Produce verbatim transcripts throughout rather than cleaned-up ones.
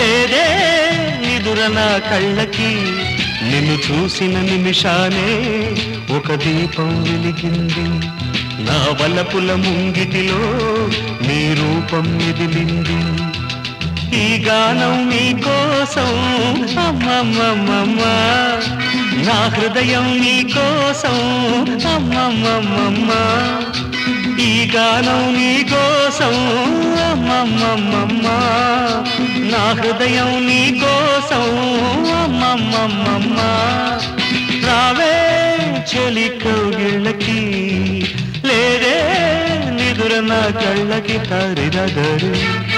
లేదే నిదుర నా కళ్ళకి నిన్ను చూసిన నిమిషానే ఒక దీపం వెలిగింది నా వలపుల ముంగిటిలో నీ రూపం మెదిలింది ఈ గానం నీ కోసం అమ్మమ్మమ్మ నా హృదయం నీ కోసం అమ్మమ్మమ్మ ఈ గానం నీ కోసం అమ్మమ్మమ్మ నా హృదయం నీ కోసం అమ్మమ్మమ్మ రావే చెలి కౌగిళ్ళకి లేదే నిదుర నా కళ్ళకి హరిరగరు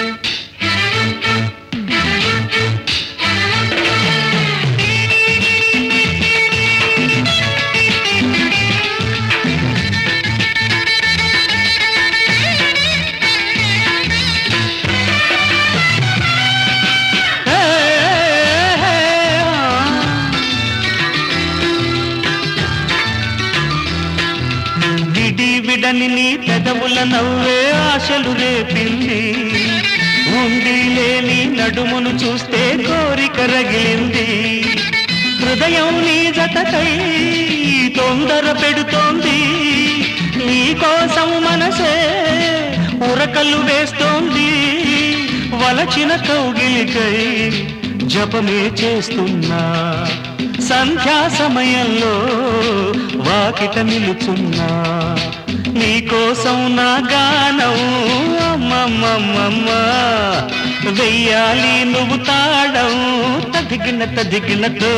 విడని నీ పెదవుల నవ్వే ఆశలు రేపింది ఉండి లేని నడుమును చూస్తే కోరిక రగిలింది హృదయం నీ జతకై తొందర పెడుతోంది నీ కోసం మనసే ఉరకలు వేస్తోంది వలచిన కౌగిలికై జపమే చేస్తున్నా సంధ్యా సమయంలో వాకిట నిలుచున్నా నీకోసం నా గానం అమ్మమ్మమ్మ వెయ్యాలి నువ్వు తాడం తదిగిన తదిగినతో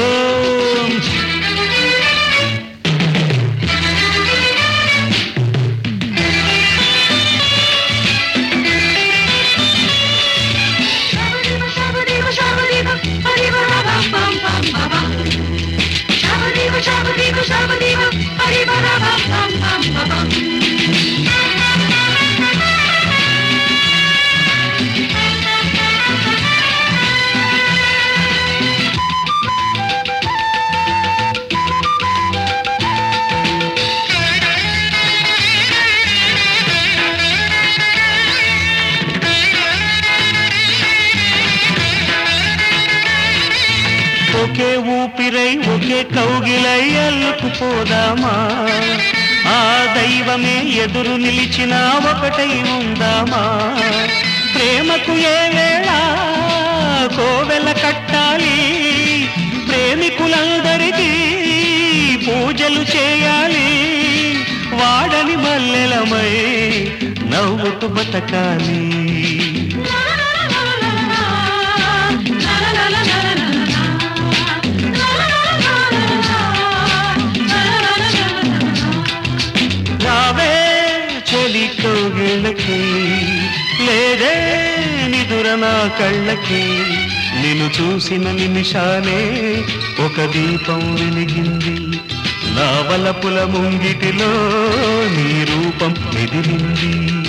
ఒకే ఊపిరై ఒకే కౌగిలై అల్లుకుపోదామా ఆ దైవమే ఎదురు నిలిచినా ఒకటై ఉందామా ప్రేమకు ఏ వేళ కోవెల కట్టాలి ప్రేమికులందరికీ పూజలు చేయాలి వాడని మల్లెలమై నవ్వుతూ బతకాలి కౌగిళ్ళకి లేదే నిదుర నా కళ్ళకి నిన్ను చూసిన నిమిషానే ఒక దీపం వెలిగింది నా వలపుల ముంగిటిలో నీ రూపం మెదిలింది